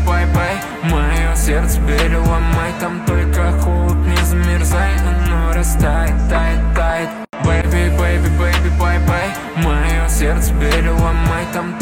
бай-бай. Мое сердце переломай, там только холод, не замерзай. Оно растает, тает, тает. Baby, baby, baby, bye-bye. Мое сердце переломай, там